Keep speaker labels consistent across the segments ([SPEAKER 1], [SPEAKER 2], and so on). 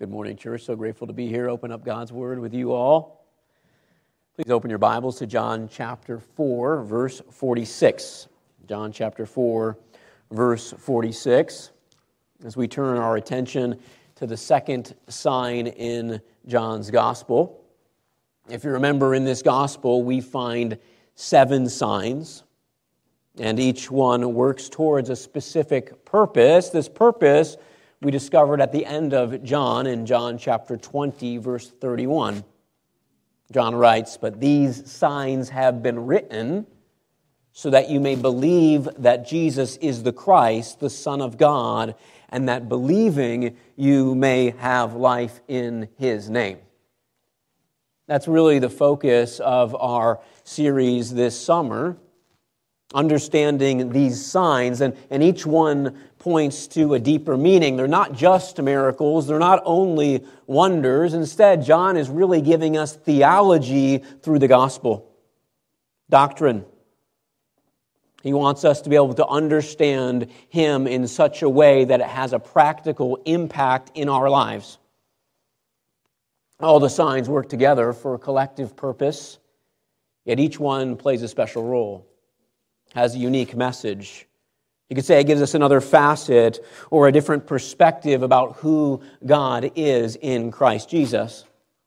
[SPEAKER 1] Good morning, church. So grateful to be here. Open up God's Word with you all. Please open your Bibles to John chapter 4, verse 46. John chapter 4, verse 46. As we turn our attention to the second sign in John's Gospel. If you remember, in this Gospel, we find 7 signs, and each one works towards a specific purpose. This purpose we discovered at the end of John in John chapter 20, verse 31. John writes, "But these signs have been written so that you may believe that Jesus is the Christ, the Son of God, and that believing you may have life in His name." That's really the focus of our series this summer, understanding these signs, and each one points to a deeper meaning. They're not just miracles, they're not only wonders. Instead, John is really giving us theology through the gospel, doctrine. He wants us to be able to understand Him in such a way that it has a practical impact in our lives. All the signs work together for a collective purpose, yet each one plays a special role, has a unique message. You could say it gives us another facet or a different perspective about who God is in Christ Jesus.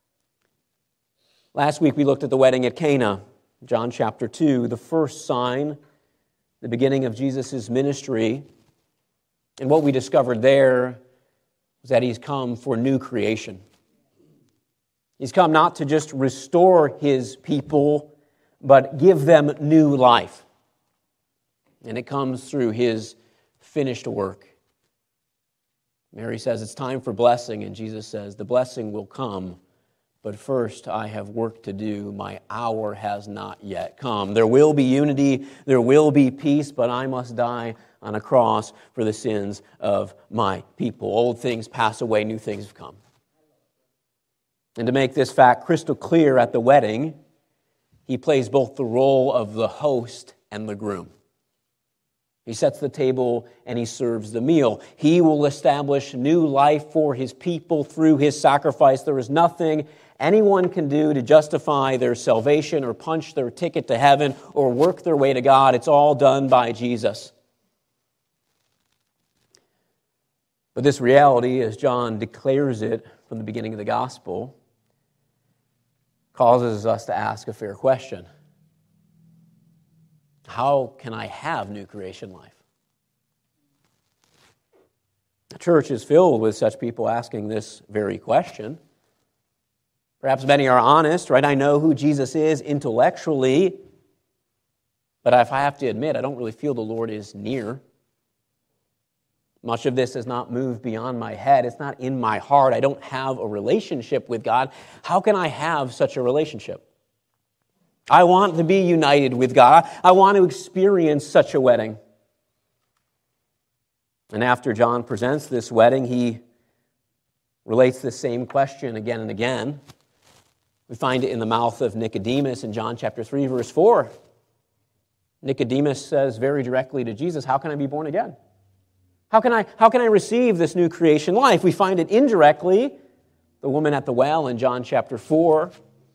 [SPEAKER 1] Last week we looked at the wedding at Cana, John chapter 2, the first sign, the beginning of Jesus' ministry. And what we discovered there was that He's come for new creation. He's come not to just restore His people, but give them new life. And it comes through His finished work. Mary says it's time for blessing, and Jesus says the blessing will come, but first I have work to do. My hour has not yet come. There will be unity, there will be peace, but I must die on a cross for the sins of my people. Old things pass away, new things have come. And to make this fact crystal clear at the wedding, He plays both the role of the host and the groom. He sets the table and He serves the meal. He will establish new life for His people through His sacrifice. There is nothing anyone can do to justify their salvation or punch their ticket to heaven or work their way to God. It's all done by Jesus. But this reality, as John declares it from the beginning of the gospel, causes us to ask a fair question. How can I have new creation life? The church is filled with such people asking this very question. Perhaps many are honest, right? I know who Jesus is intellectually, but if I have to admit, I don't really feel the Lord is near. Much of this has not moved beyond my head. It's not in my heart. I don't have a relationship with God. How can I have such a relationship? I want to be united with God. I want to experience such a wedding. And after John presents this wedding, he relates the same question again and again. We find it in the mouth of Nicodemus in John chapter 3, verse 4. Nicodemus says very directly to Jesus, "How can I be born again? How can I receive this new creation life?" We find it indirectly. The woman at the well in John chapter 4.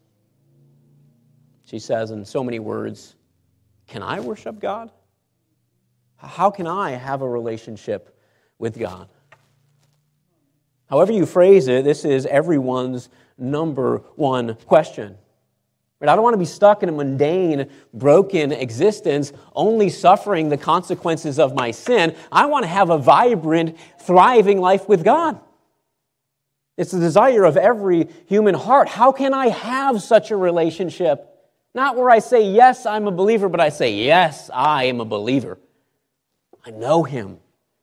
[SPEAKER 1] She says in so many words, "Can I worship God? How can I have a relationship with God?" However you phrase it, this is everyone's number one question. I don't want to be stuck in a mundane, broken existence, only suffering the consequences of my sin. I want to have a vibrant, thriving life with God. It's the desire of every human heart. How can I have such a relationship? Not where I say, yes, I'm a believer, but I say, yes, I am a believer. I know Him.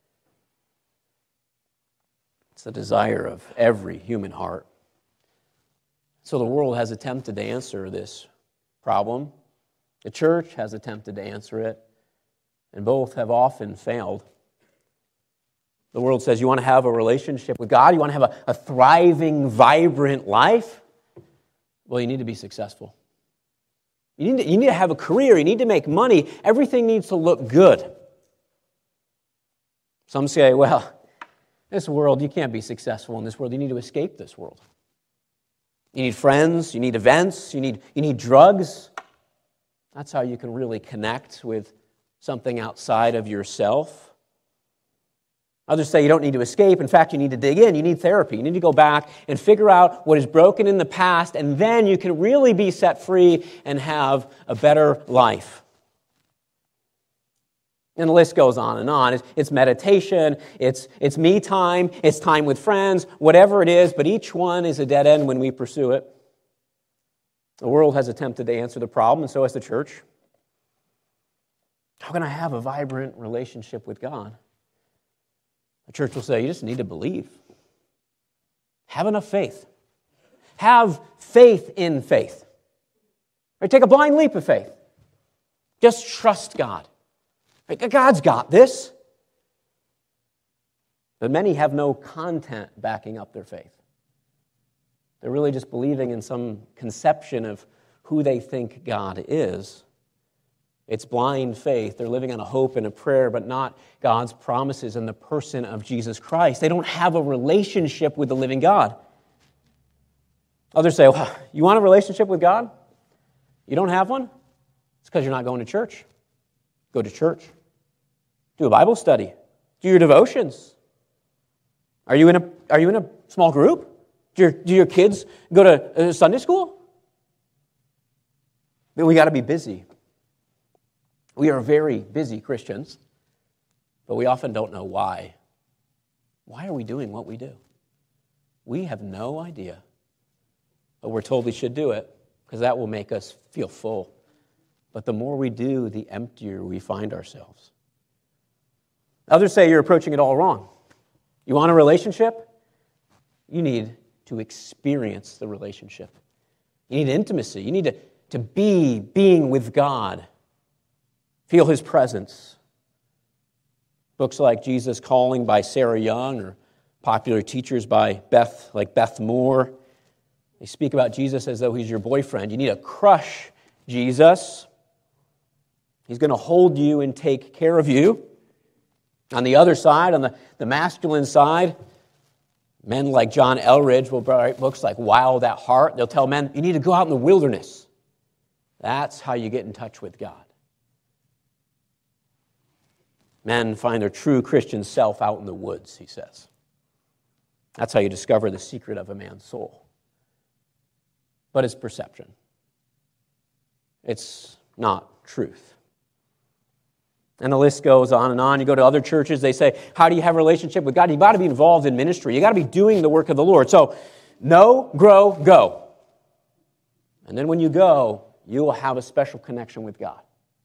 [SPEAKER 1] It's the desire of every human heart. So the world has attempted to answer this problem. The church has attempted to answer it, and both have often failed. The world says, you want to have a relationship with God? You want to have a thriving, vibrant life? Well, you need to be successful. You need to have a career. You need to make money. Everything needs to look good. Some say, well, This world, you can't be successful in this world. You need to escape this world. You need friends, you need events, you need drugs. That's how you can really connect with something outside of yourself. Others say you don't need to escape. In fact, you need to dig in. You need therapy. You need to go back and figure out what is broken in the past, and then you can really be set free and have a better life. And the list goes on and on. It's meditation, it's me time, it's time with friends, whatever it is, but each one is a dead end when we pursue it. The world has attempted to answer the problem, and so has the church. How can I have a vibrant relationship with God? The church will say, you just need to believe. Have enough faith. Have faith in faith. Or take a blind leap of faith. Just trust God. God's got this. But many have no content backing up their faith. They're really just believing in some conception of who they think God is. It's blind faith. They're living on a hope and a prayer, but not God's promises in the person of Jesus Christ. They don't have a relationship with the living God. Others say, well, you want a relationship with God? You don't have one? It's because you're not going to church. Go to church. Do a Bible study. Do your devotions. Are you in a small group? Do your kids go to Sunday school? We got to be busy. We are very busy Christians, but we often don't know why. Why are we doing what we do? We have no idea, but we're told we should do it because that will make us feel full. But the more we do, the emptier we find ourselves. Others say you're approaching it all wrong. You want a relationship? You need to experience the relationship. You need intimacy. You need to be being with God. Feel His presence. Books like Jesus Calling by Sarah Young or popular teachers by Beth Moore, they speak about Jesus as though He's your boyfriend. You need to crush Jesus. He's going to hold you and take care of you. On the other side, on the masculine side, men like John Elridge will write books like Wild at Heart. They'll tell men, you need to go out in the wilderness. That's how you get in touch with God. Men find their true Christian self out in the woods, he says. That's how you discover the secret of a man's soul. But it's perception. It's not truth. And the list goes on and on. You go to other churches, they say, how do you have a relationship with God? You've got to be involved in ministry. You've got to be doing the work of the Lord. So, know, grow, go. And then when you go, you will have a special connection with God.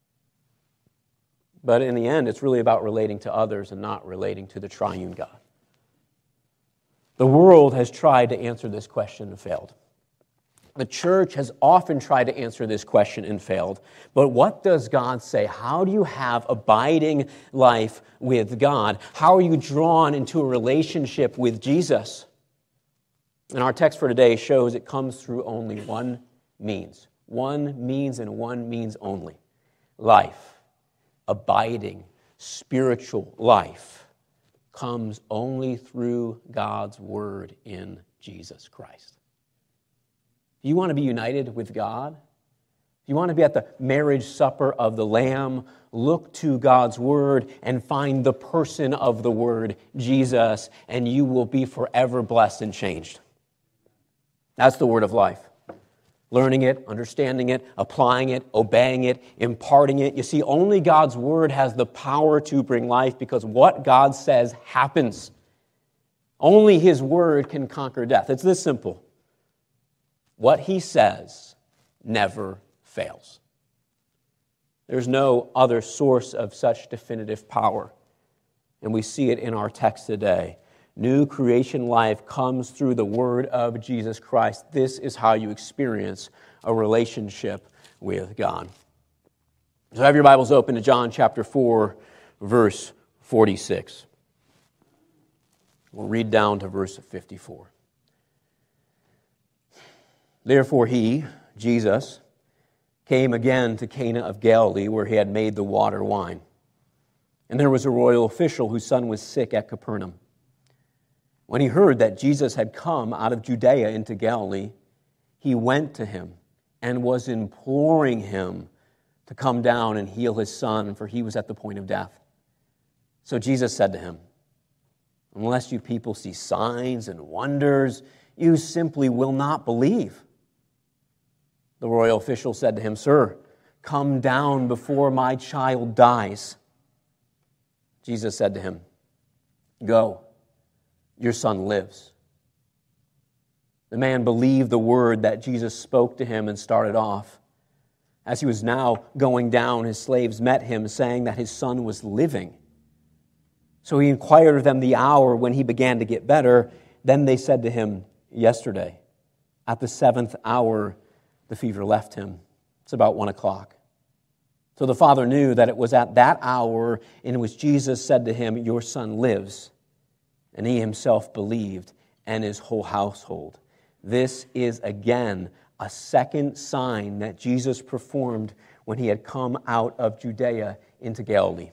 [SPEAKER 1] But in the end, it's really about relating to others and not relating to the triune God. The world has tried to answer this question and failed. The church has often tried to answer this question and failed. But what does God say? How do you have abiding life with God? How are you drawn into a relationship with Jesus? And our text for today shows it comes through only one means. One means and one means only. Life. Abiding, spiritual life comes only through God's Word in Jesus Christ. If you want to be united with God, if you want to be at the marriage supper of the Lamb, look to God's Word and find the person of the Word, Jesus, and you will be forever blessed and changed. That's the word of life. Learning it, understanding it, applying it, obeying it, imparting it. You see, only God's Word has the power to bring life because what God says happens. Only His Word can conquer death. It's this simple. What He says never fails. There's no other source of such definitive power. And we see it in our text today. New creation life comes through the Word of Jesus Christ. This is how you experience a relationship with God. So have your Bibles open to John chapter 4, verse 46. We'll read down to verse 54. Therefore He, Jesus, came again to Cana of Galilee, where He had made the water wine. And there was a royal official whose son was sick at Capernaum. When he heard that Jesus had come out of Judea into Galilee, he went to him and was imploring him to come down and heal his son, for he was at the point of death. So Jesus said to him, "Unless you people see signs and wonders, you simply will not believe." The royal official said to him, "Sir, come down before my child dies." Jesus said to him, "Go, your son lives." The man believed the word that Jesus spoke to him and started off. As he was now going down, his slaves met him, saying that his son was living. So he inquired of them the hour when he began to get better. Then they said to him, "Yesterday, at the 7th hour, the fever left him." It's about 1 o'clock. So the father knew that it was at that hour in which Jesus said to him, "Your son lives." And he himself believed, and his whole household. This is again a second sign that Jesus performed when he had come out of Judea into Galilee.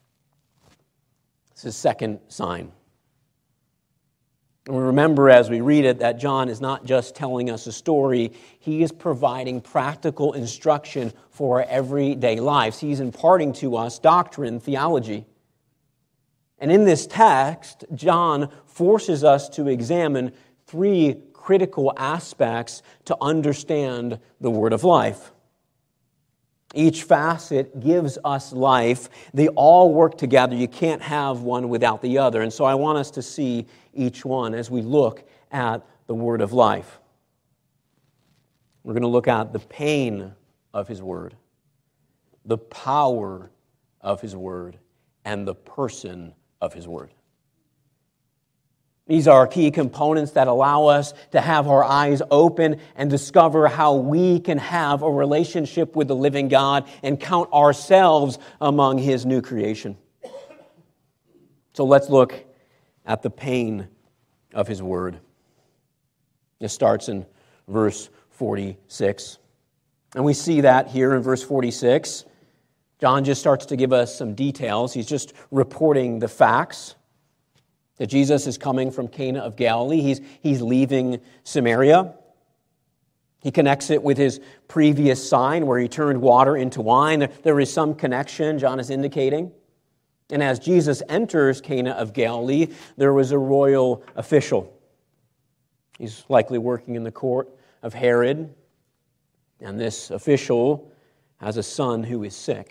[SPEAKER 1] It's his second sign. And we remember as we read it that John is not just telling us a story, he is providing practical instruction for our everyday lives. He's imparting to us doctrine, theology. And in this text, John forces us to examine three critical aspects to understand the word of life. Each facet gives us life. They all work together. You can't have one without the other. And so I want us to see each one as we look at the word of life. We're going to look at the pain of his word, the power of his word, and the person of his word. These are key components that allow us to have our eyes open and discover how we can have a relationship with the living God and count ourselves among his new creation. So let's look at the pain of his word. It starts in verse 46. And we see that here in verse 46. John just starts to give us some details. He's just reporting the facts that Jesus is coming from Cana of Galilee. He's leaving Samaria. He connects it with his previous sign where he turned water into wine. There is some connection, John is indicating. And as Jesus enters Cana of Galilee, there was a royal official. He's likely working in the court of Herod. And this official has a son who is sick.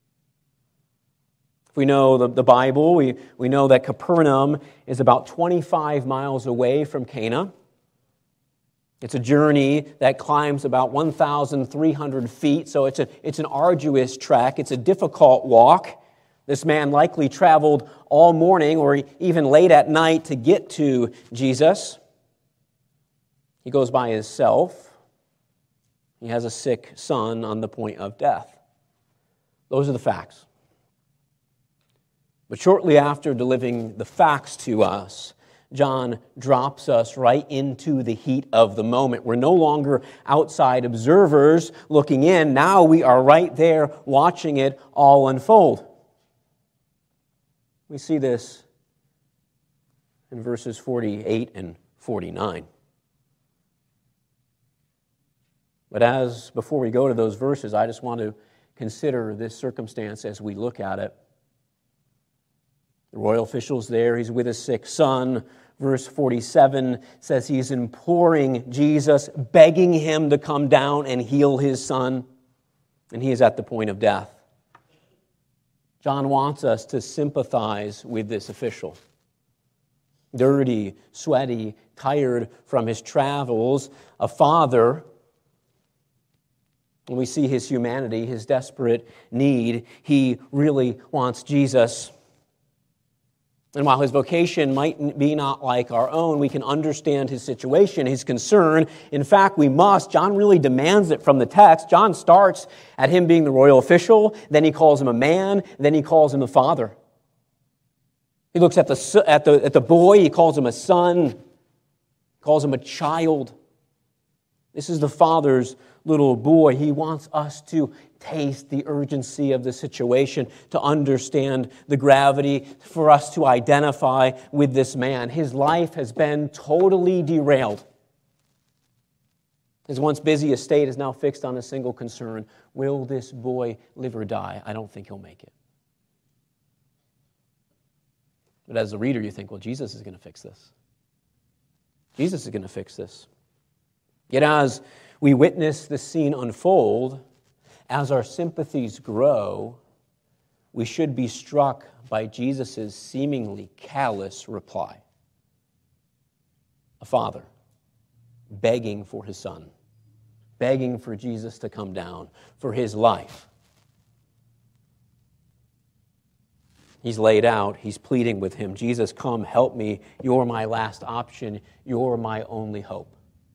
[SPEAKER 1] If we know the Bible, we know that Capernaum is about 25 miles away from Cana. It's a journey that climbs about 1,300 feet, so it's an arduous trek. It's a difficult walk. This man likely traveled all morning or even late at night to get to Jesus. He goes by himself. He has a sick son on the point of death. Those are the facts. But shortly after delivering the facts to us, John drops us right into the heat of the moment. We're no longer outside observers looking in. Now we are right there watching it all unfold. We see this in verses 48 and 49. But before we go to those verses, I just want to consider this circumstance as we look at it. The royal official's there. He's with his sick son. Verse 47 says he's imploring Jesus, begging him to come down and heal his son. And he is at the point of death. John wants us to sympathize with this official. Dirty, sweaty, tired from his travels, a father. When we see his humanity, his desperate need, he really wants Jesus. And while his vocation might be not like our own, we can understand his situation, his concern. In fact, we must. John really demands it from the text. John starts at him being the royal official, then he calls him a man, then he calls him a father. He looks at the boy, he calls him a son, calls him a child. This is the Father's little boy. He wants us to taste the urgency of the situation, to understand the gravity, for us to identify with this man. His life has been totally derailed. His once busy estate is now fixed on a single concern. Will this boy live or die? I don't think he'll make it. But as a reader, you think, well, Jesus is going to fix this. Jesus is going to fix this. Yet as we witness this scene unfold, as our sympathies grow, we should be struck by Jesus' seemingly callous reply. A father begging for his son, begging for Jesus to come down, for his life. He's laid out, he's pleading with him, Jesus, come, help me, you're my last option, you're my only hope.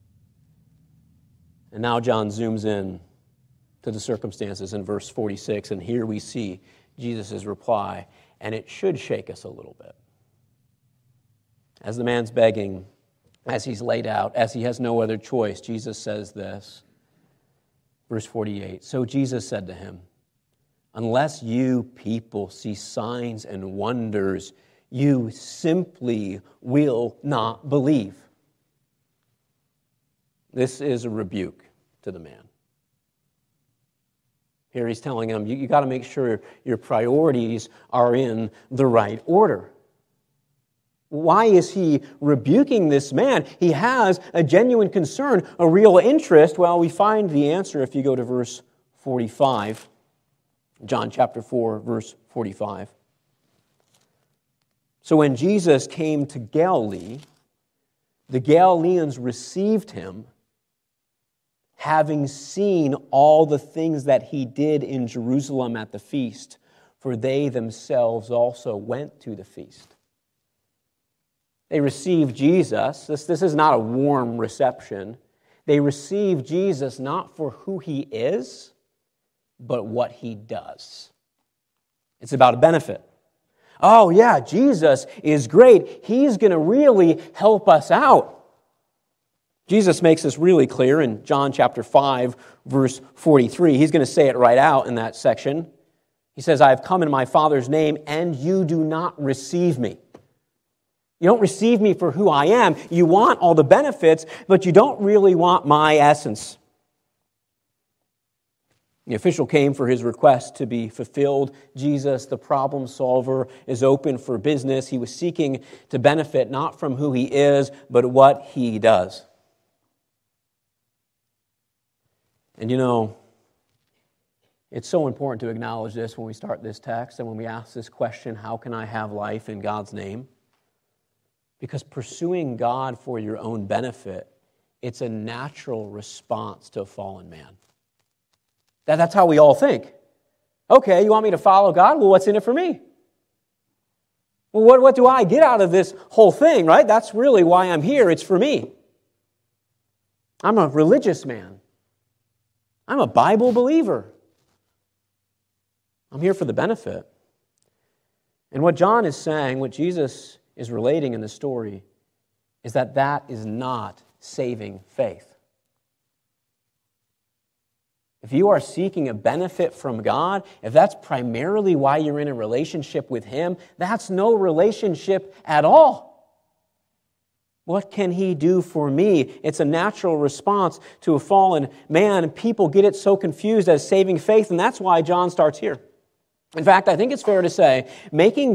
[SPEAKER 1] And now John zooms in to the circumstances in verse 46, and here we see Jesus' reply, and it should shake us a little bit. As the man's begging, as he's laid out, as he has no other choice, Jesus says this, verse 48, so Jesus said to him, unless you people see signs and wonders, you simply will not believe. This is a rebuke to the man. Here he's telling him, you got to make sure your priorities are in the right order. Why is he rebuking this man? He has a genuine concern, a real interest. Well, we find the answer if you go to verse 45. John chapter 4, verse 45. So when Jesus came to Galilee, the Galileans received him, having seen all the things that he did in Jerusalem at the feast, for they themselves also went to the feast. They received Jesus. This is not a warm reception. They received Jesus not for who he is, but what he does. It's about a benefit. Oh yeah, Jesus is great. He's going to really help us out. Jesus makes this really clear in John chapter 5, verse 43. He's going to say it right out in that section. He says, I have come in my Father's name, and you do not receive me. You don't receive me for who I am. You want all the benefits, but you don't really want my essence. The official came for his request to be fulfilled. Jesus, the problem solver, is open for business. He was seeking to benefit not from who he is, but what he does. And you know, it's so important to acknowledge this when we start this text and when we ask this question, how can I have life in God's name? Because pursuing God for your own benefit, it's a natural response to a fallen man. That's how we all think. Okay, you want me to follow God? Well, what's in it for me? Well, what do I get out of this whole thing, right? That's really why I'm here. It's for me. I'm a religious man. I'm a Bible believer. I'm here for the benefit. And what John is saying, what Jesus is relating in the story, is that is not saving faith. If you are seeking a benefit from God, if that's primarily why you're in a relationship with Him, that's no relationship at all. What can He do for me? It's a natural response to a fallen man. People get it so confused as saving faith, and that's why John starts here. In fact, I think it's fair to say, making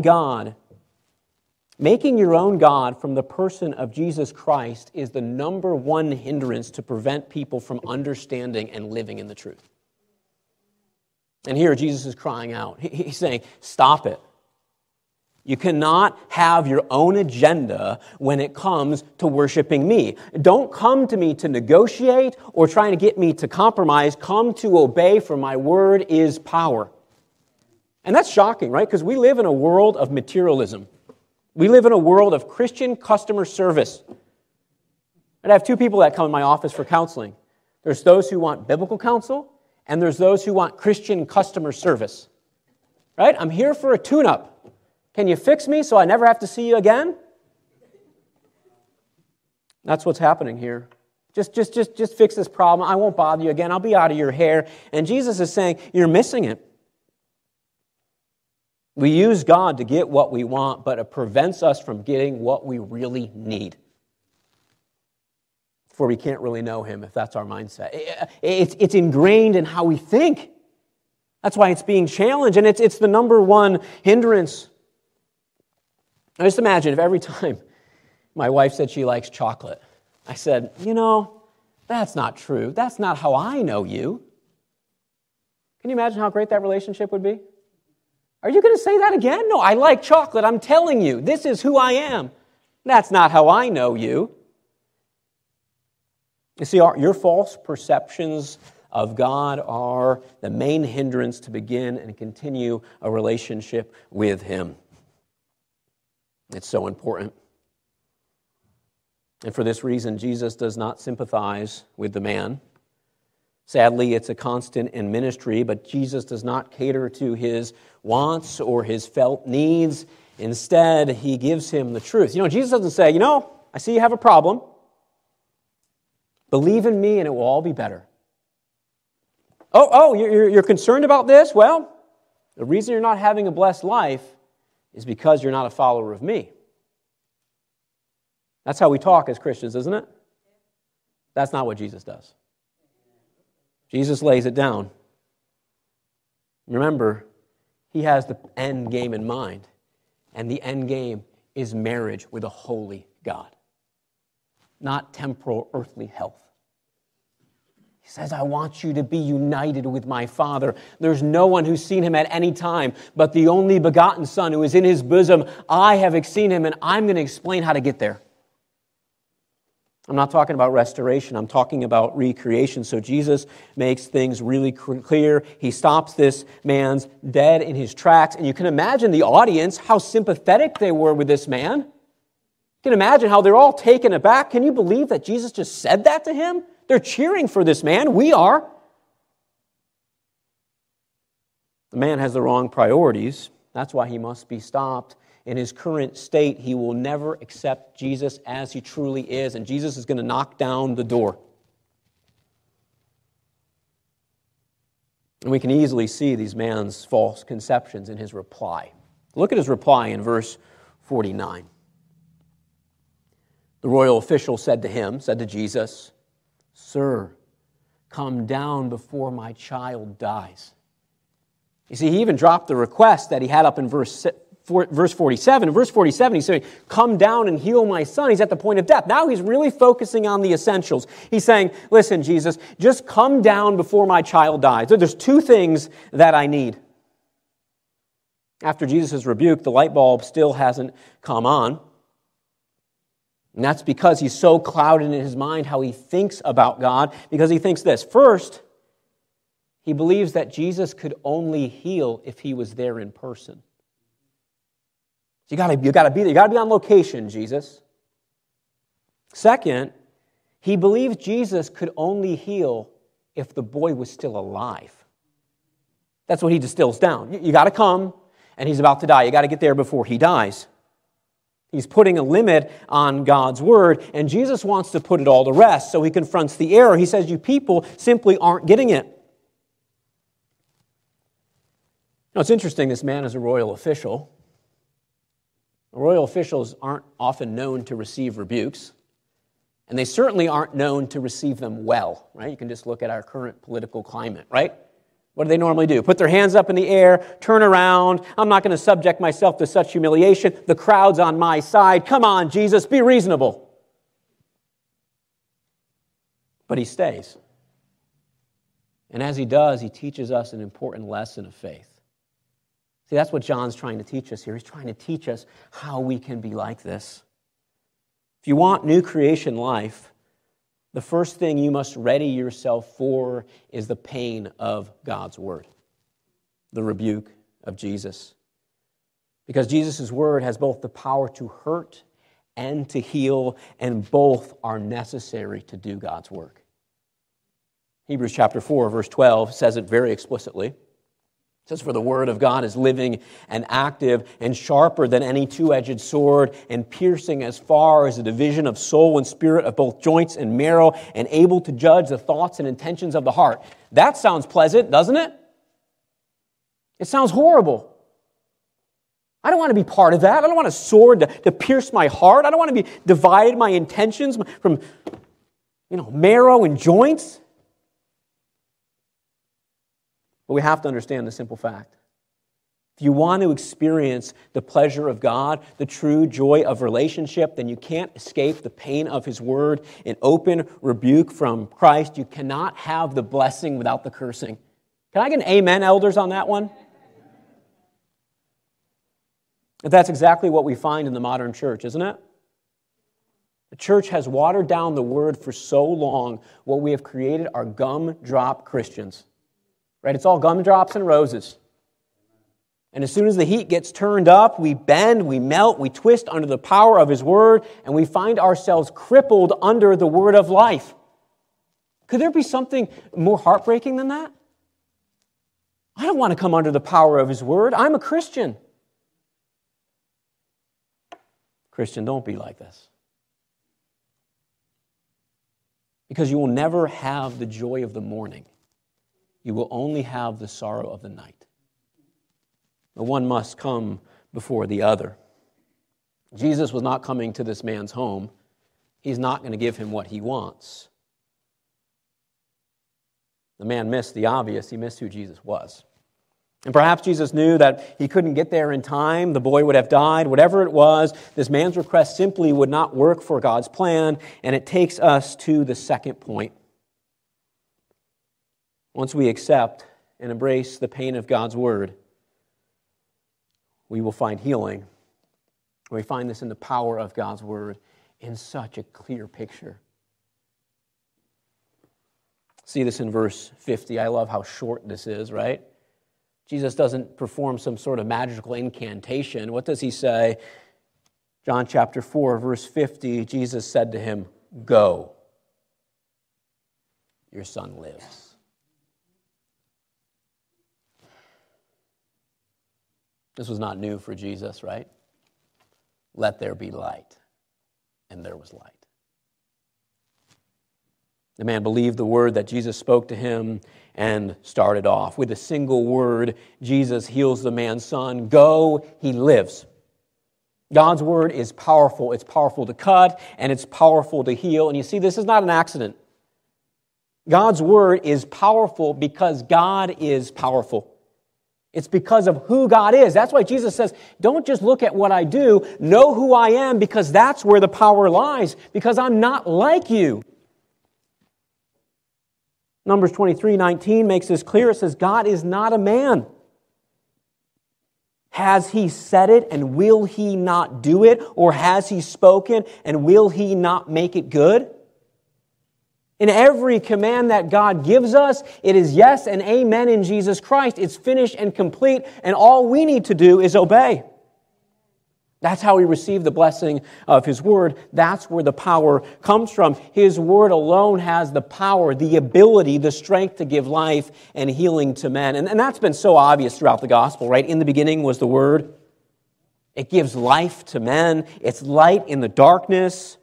[SPEAKER 1] your own God from the person of Jesus Christ is the number one hindrance to prevent people from understanding and living in the truth. And here Jesus is crying out. He's saying, stop it. You cannot have your own agenda when it comes to worshiping me. Don't come to me to negotiate or trying to get me to compromise. Come to obey, for my word is power. And that's shocking, right? Because we live in a world of materialism. We live in a world of Christian customer service. And I have two people that come in my office for counseling. There's those who want biblical counsel, and there's those who want Christian customer service. Right? I'm here for a tune-up. Can you fix me so I never have to see you again? That's what's happening here. Just fix this problem. I won't bother you again. I'll be out of your hair. And Jesus is saying, you're missing it. We use God to get what we want, but it prevents us from getting what we really need. For we can't really know Him if that's our mindset. It's ingrained in how we think. That's why it's being challenged, and it's the number one hindrance. Now just imagine if every time my wife said she likes chocolate, I said, that's not true. That's not how I know you. Can you imagine how great that relationship would be? Are you going to say that again? No, I like chocolate. I'm telling you, this is who I am. That's not how I know you. You see, your false perceptions of God are the main hindrance to begin and continue a relationship with Him. It's so important. And for this reason, Jesus does not sympathize with the man. Sadly, it's a constant in ministry, but Jesus does not cater to his wants or his felt needs. Instead, He gives him the truth. Jesus doesn't say, I see you have a problem. Believe in me and it will all be better. You're concerned about this? Well, the reason you're not having a blessed life is because you're not a follower of me. That's how we talk as Christians, isn't it? That's not what Jesus does. Jesus lays it down. Remember, He has the end game in mind, and the end game is marriage with a holy God, not temporal earthly health. He says, I want you to be united with my Father. There's no one who's seen Him at any time, but the only begotten Son who is in His bosom. I have seen Him, and I'm going to explain how to get there. I'm not talking about restoration. I'm talking about recreation. So Jesus makes things really clear. He stops this man's dead in his tracks. And you can imagine the audience, how sympathetic they were with this man. You can imagine how they're all taken aback. Can you believe that Jesus just said that to him? They're cheering for this man. We are. The man has the wrong priorities. That's why he must be stopped. In his current state, he will never accept Jesus as He truly is, and Jesus is going to knock down the door. And we can easily see these man's false conceptions in his reply. Look at his reply in verse 49. The royal official said to Jesus, Sir, come down before my child dies. You see, he even dropped the request that he had up in verse 47. In verse 47, he's saying, come down and heal my son. He's at the point of death. Now he's really focusing on the essentials. He's saying, listen, Jesus, just come down before my child dies. There's two things that I need. After Jesus' rebuke, the light bulb still hasn't come on. And that's because he's so clouded in his mind how he thinks about God, because he thinks this. First, he believes that Jesus could only heal if He was there in person. You got to be there. You got to be on location, Jesus. Second, he believes Jesus could only heal if the boy was still alive. That's what he distills down. You got to come, and he's about to die. You got to get there before he dies. He's putting a limit on God's word, and Jesus wants to put it all to rest, so he confronts the error. He says, you people simply aren't getting it. Now, it's interesting, this man is a royal official. Royal officials aren't often known to receive rebukes, and they certainly aren't known to receive them well, right? You can just look at our current political climate, right? What do they normally do? Put their hands up in the air, turn around. I'm not going to subject myself to such humiliation. The crowd's on my side. Come on, Jesus, be reasonable. But he stays. And as he does, he teaches us an important lesson of faith. See, that's what John's trying to teach us here. He's trying to teach us how we can be like this. If you want new creation life, the first thing you must ready yourself for is the pain of God's word, the rebuke of Jesus. Because Jesus' word has both the power to hurt and to heal, and both are necessary to do God's work. Hebrews chapter 4, verse 12 says it very explicitly. It says, for the word of God is living and active and sharper than any two-edged sword and piercing as far as the division of soul and spirit, of both joints and marrow, and able to judge the thoughts and intentions of the heart. That sounds pleasant, doesn't it? It sounds horrible. I don't want to be part of that. I don't want a sword to pierce my heart. I don't want to be divided my intentions from, marrow and joints. But we have to understand the simple fact. If you want to experience the pleasure of God, the true joy of relationship, then you can't escape the pain of His Word, an open rebuke from Christ. You cannot have the blessing without the cursing. Can I get an amen, elders, on that one? That's exactly what we find in the modern church, isn't it? The church has watered down the Word for so long. What we have created are gumdrop Christians. Right? It's all gumdrops and roses. And as soon as the heat gets turned up, we bend, we melt, we twist under the power of His Word, and we find ourselves crippled under the Word of life. Could there be something more heartbreaking than that? I don't want to come under the power of His Word. I'm a Christian. Christian, don't be like this. Because you will never have the joy of the morning. You will only have the sorrow of the night. The one must come before the other. Jesus was not coming to this man's home. He's not going to give him what he wants. The man missed the obvious. He missed who Jesus was. And perhaps Jesus knew that he couldn't get there in time. The boy would have died. Whatever it was, this man's request simply would not work for God's plan. And it takes us to the second point. Once we accept and embrace the pain of God's Word, we will find healing. We find this in the power of God's Word in such a clear picture. See this in verse 50. I love how short this is, right? Jesus doesn't perform some sort of magical incantation. What does He say? John chapter 4, verse 50, Jesus said to him, "Go, your son lives." This was not new for Jesus, right? Let there be light. And there was light. The man believed the word that Jesus spoke to him and started off. With a single word, Jesus heals the man's son. Go, he lives. God's word is powerful. It's powerful to cut, and it's powerful to heal. And you see, this is not an accident. God's word is powerful because God is powerful. It's because of who God is. That's why Jesus says, don't just look at what I do. Know who I am, because that's where the power lies. Because I'm not like you. Numbers 23:19 makes this clear. It says, God is not a man. Has He said it, and will He not do it? Or has He spoken, and will He not make it good? In every command that God gives us, it is yes and amen in Jesus Christ. It's finished and complete, and all we need to do is obey. That's how we receive the blessing of His Word. That's where the power comes from. His Word alone has the power, the ability, the strength to give life and healing to men. And that's been so obvious throughout the gospel, right? In the beginning was the Word. It gives life to men. It's light in the darkness.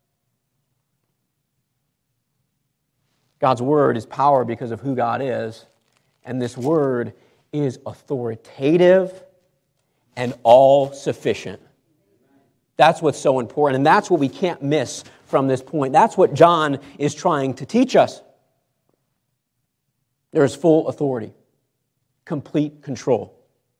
[SPEAKER 1] God's Word is power because of who God is. And this Word is authoritative and all-sufficient. That's what's so important, and that's what we can't miss from this point. That's what John is trying to teach us. There is full authority, complete control.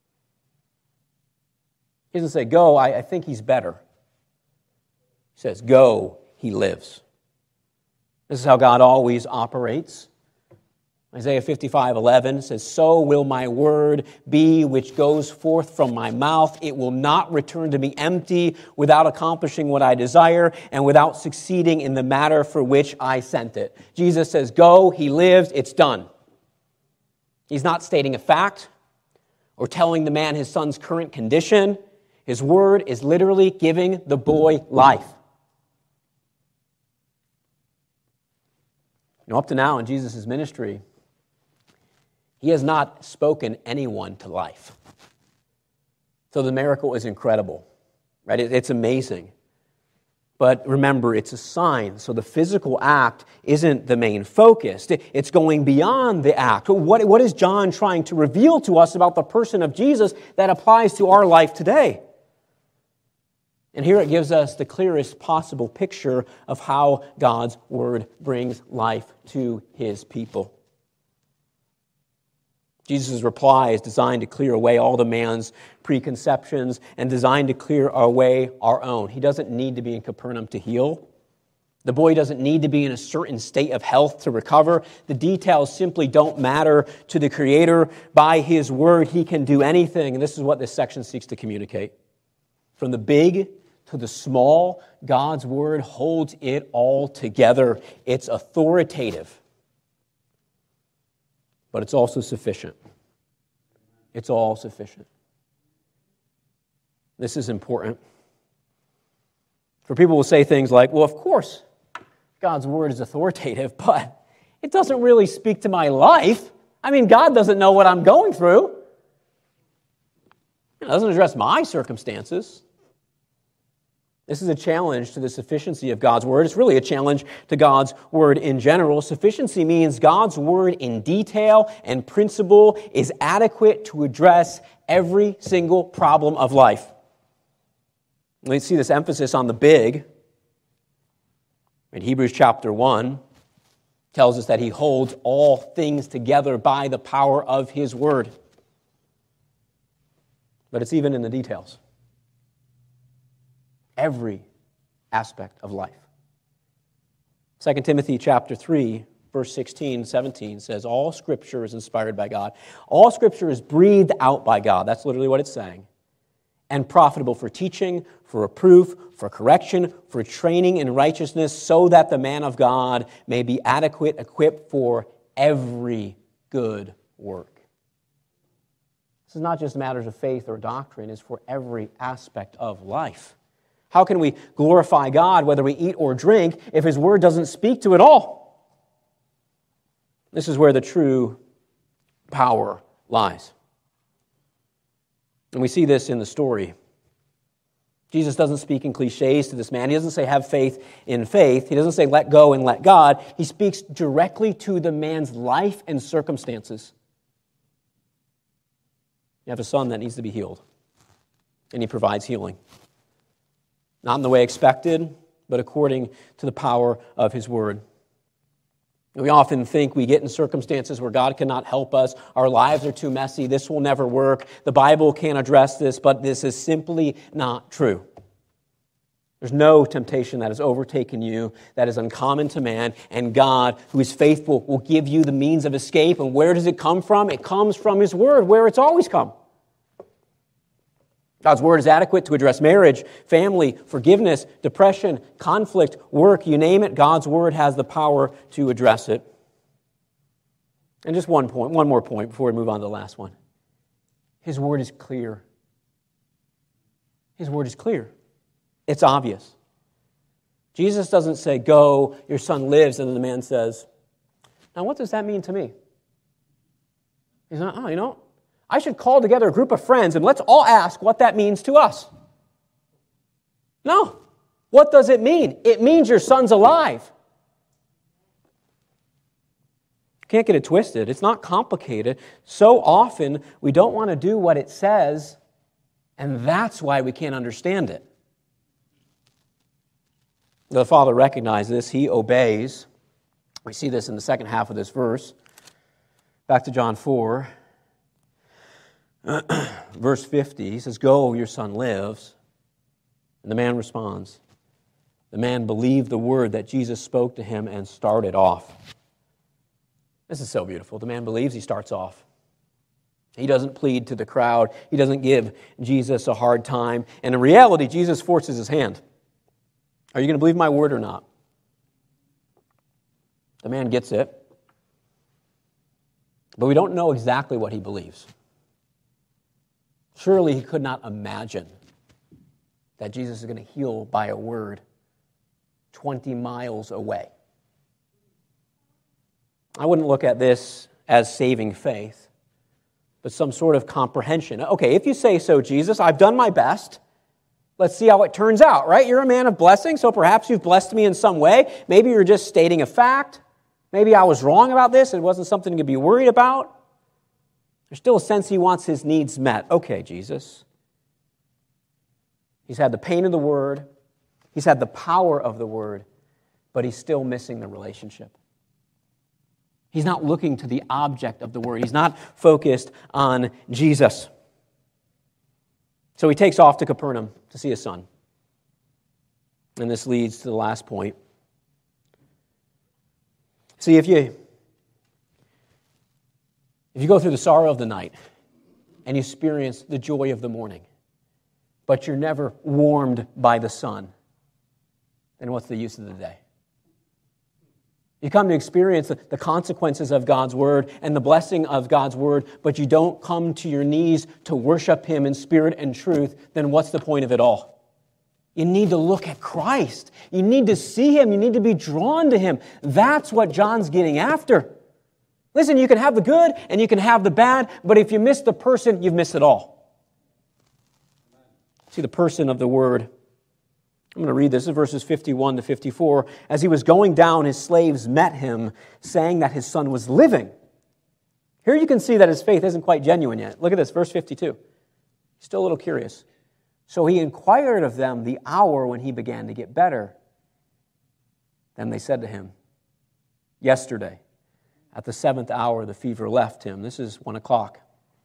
[SPEAKER 1] He doesn't say, go, I think he's better. He says, go, he lives. This is how God always operates. Isaiah 55:11 says, so will my word be which goes forth from my mouth. It will not return to me empty, without accomplishing what I desire and without succeeding in the matter for which I sent it. Jesus says, go, he lives, it's done. He's not stating a fact or telling the man his son's current condition. His word is literally giving the boy life. Up to now in Jesus' ministry, He has not spoken anyone to life. So the miracle is incredible, right? It's amazing. But remember, it's a sign. So the physical act isn't the main focus. It's going beyond the act. What is John trying to reveal to us about the person of Jesus that applies to our life today? And here it gives us the clearest possible picture of how God's Word brings life to His people. Jesus' reply is designed to clear away all the man's preconceptions and designed to clear away our own. He doesn't need to be in Capernaum to heal. The boy doesn't need to be in a certain state of health to recover. The details simply don't matter to the Creator. By His Word, He can do anything. And this is what this section seeks to communicate. From the big to the small, God's Word holds it all together. It's authoritative. But it's also sufficient. It's all sufficient. This is important. For people will say things like, well, of course, God's Word is authoritative, but it doesn't really speak to my life. I mean, God doesn't know what I'm going through. It doesn't address my circumstances. This is a challenge to the sufficiency of God's Word. It's really a challenge to God's Word in general. Sufficiency means God's Word in detail and principle is adequate to address every single problem of life. We see this emphasis on the big. In Hebrews chapter 1, tells us that He holds all things together by the power of His Word. But it's even in the details. Every aspect of life. 2 Timothy chapter 3, verse 16, 17 says, all Scripture is inspired by God. All Scripture is breathed out by God. That's literally what it's saying. And profitable for teaching, for reproof, for correction, for training in righteousness, so that the man of God may be adequate, equipped for every good work. This is not just matters of faith or doctrine, it's for every aspect of life. How can we glorify God, whether we eat or drink, if His Word doesn't speak to it all? This is where the true power lies. And we see this in the story. Jesus doesn't speak in cliches to this man. He doesn't say, have faith in faith. He doesn't say, let go and let God. He speaks directly to the man's life and circumstances. You have a son that needs to be healed, and He provides healing. Not in the way expected, but according to the power of His Word. We often think we get in circumstances where God cannot help us. Our lives are too messy. This will never work. The Bible can't address this, but this is simply not true. There's no temptation that has overtaken you that is uncommon to man, and God, who is faithful, will give you the means of escape. And where does it come from? It comes from His Word, where it's always come. God's Word is adequate to address marriage, family, forgiveness, depression, conflict, work, you name it. God's Word has the power to address it. And just one more point before we move on to the last one. His Word is clear. His Word is clear. It's obvious. Jesus doesn't say, go, your son lives, and then the man says, now what does that mean to me? He's not, I should call together a group of friends and let's all ask what that means to us. No. What does it mean? It means your son's alive. You can't get it twisted. It's not complicated. So often we don't want to do what it says, and that's why we can't understand it. The Father recognizes this. He obeys. We see this in the second half of this verse. Back to John 4. Verse 50, He says, go, your son lives. And the man responds. The man believed the word that Jesus spoke to him and started off. This is so beautiful. The man believes, he starts off. He doesn't plead to the crowd. He doesn't give Jesus a hard time. And in reality, Jesus forces his hand. Are you going to believe my word or not? The man gets it. But we don't know exactly what he believes. Surely he could not imagine that Jesus is going to heal by a word 20 miles away. I wouldn't look at this as saving faith. but some sort of comprehension. Okay, if you say so, Jesus, I've done my best. Let's see how it turns out, right? You're a man of blessing, so perhaps you've blessed me in some way. Maybe you're just stating a fact. Maybe I was wrong about this. It wasn't something to be worried about. There's still a sense he wants his needs met. Okay, Jesus. He's had the pain of the Word. He's had the power of the Word, but he's still missing the relationship. He's not looking to the object of the Word. He's not focused on Jesus. So he takes off to Capernaum to see his son. And this leads to the last point. See, if you go through the sorrow of the night and you experience the joy of the morning, but you're never warmed by the sun, then what's the use of the day? You come to experience the consequences of God's Word and the blessing of God's Word, but you don't come to your knees to worship Him in spirit and truth, then what's the point of it all? You need to look at Christ. You need to see Him. You need to be drawn to Him. That's what John's getting after. Listen, you can have the good and you can have the bad, but if you miss the person, you've missed it all. See the person of the Word. I'm going to read this. This is verses 51 to 54. As he was going down, his slaves met him, saying that his son was living. Here you can see that his faith isn't quite genuine yet. Look at this, verse 52. He's still a little curious. So he inquired of them the hour when he began to get better. Then they said to him, yesterday, at the 7th hour, the fever left him. This is 1 o'clock.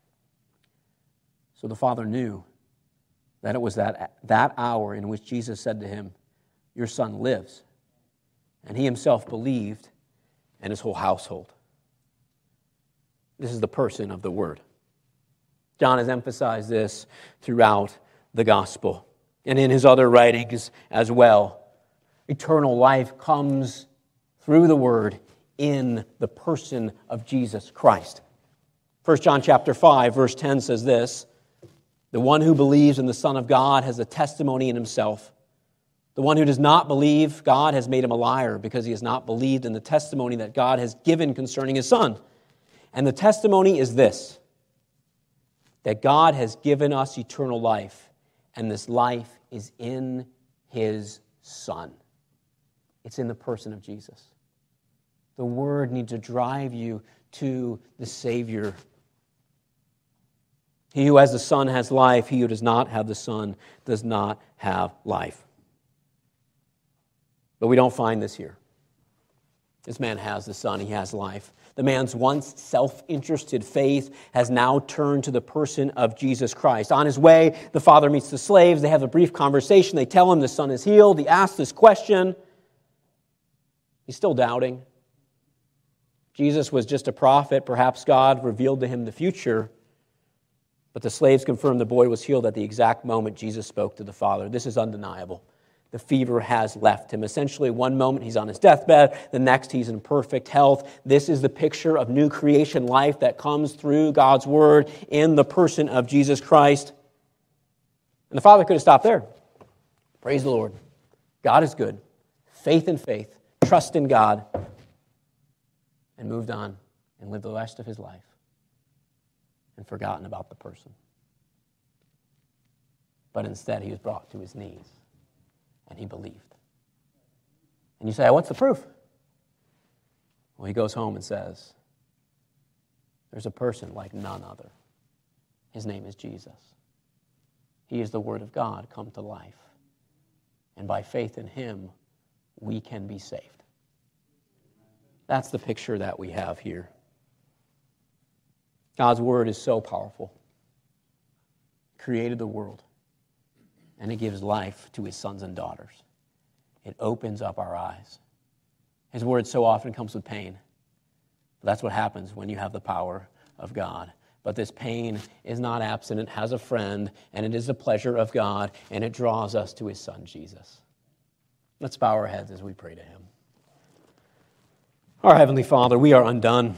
[SPEAKER 1] So the father knew that it was that hour in which Jesus said to him, your son lives. And he himself believed, and his whole household. This is the person of the Word. John has emphasized this throughout the gospel and in his other writings as well. Eternal life comes through the Word in the person of Jesus Christ. 1 John chapter 5, verse 10 says this, the one who believes in the Son of God has a testimony in himself. The one who does not believe God has made him a liar because he has not believed in the testimony that God has given concerning his Son. And the testimony is this, that God has given us eternal life, and this life is in his Son. It's in the person of Jesus. The Word needs to drive you to the Savior. He who has the Son has life. He who does not have the Son does not have life. But we don't find this here. This man has the Son. He has life. The man's once self-interested faith has now turned to the person of Jesus Christ. On his way, the father meets the slaves. They have a brief conversation. They tell him the son is healed. He asks this question. He's still doubting. Jesus was just a prophet. Perhaps God revealed to him the future. But the slaves confirmed the boy was healed at the exact moment Jesus spoke to the Father. This is undeniable. The fever has left him. Essentially, one moment he's on his deathbed, the next he's in perfect health. This is the picture of new creation life that comes through God's Word in the person of Jesus Christ. And the Father could have stopped there. Praise the Lord. God is good. Faith in faith. Trust in God. And moved on and lived the rest of his life. And forgotten about the person. But instead, he was brought to his knees, and he believed. And you say, what's the proof? Well, he goes home and says, there's a person like none other. His name is Jesus. He is the Word of God come to life. And by faith in him, we can be saved. That's the picture that we have here. God's Word is so powerful. It created the world, and it gives life to his sons and daughters. It opens up our eyes. His Word so often comes with pain. But that's what happens when you have the power of God. But this pain is not absent. It has a friend, and it is the pleasure of God, and it draws us to his Son, Jesus. Let's bow our heads as we pray to him. Our Heavenly Father, we are undone.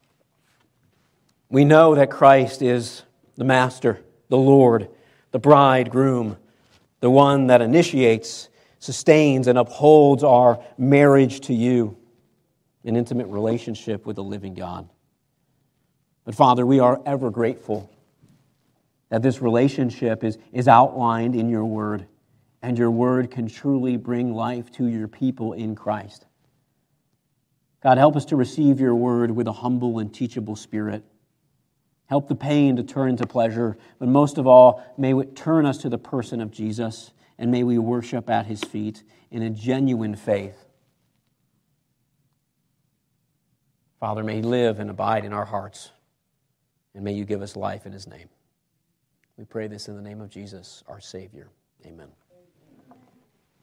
[SPEAKER 1] We know that Christ is the Master, the Lord, the bridegroom, the one that initiates, sustains, and upholds our marriage to you, an intimate relationship with the living God. But Father, we are ever grateful that this relationship is outlined in your word, and your word can truly bring life to your people in Christ. God, help us to receive your word with a humble and teachable spirit. Help the pain to turn into pleasure, but most of all, may it turn us to the person of Jesus, and may we worship at his feet in a genuine faith. Father, may he live and abide in our hearts, and may you give us life in his name. We pray this in the name of Jesus, our Savior. Amen.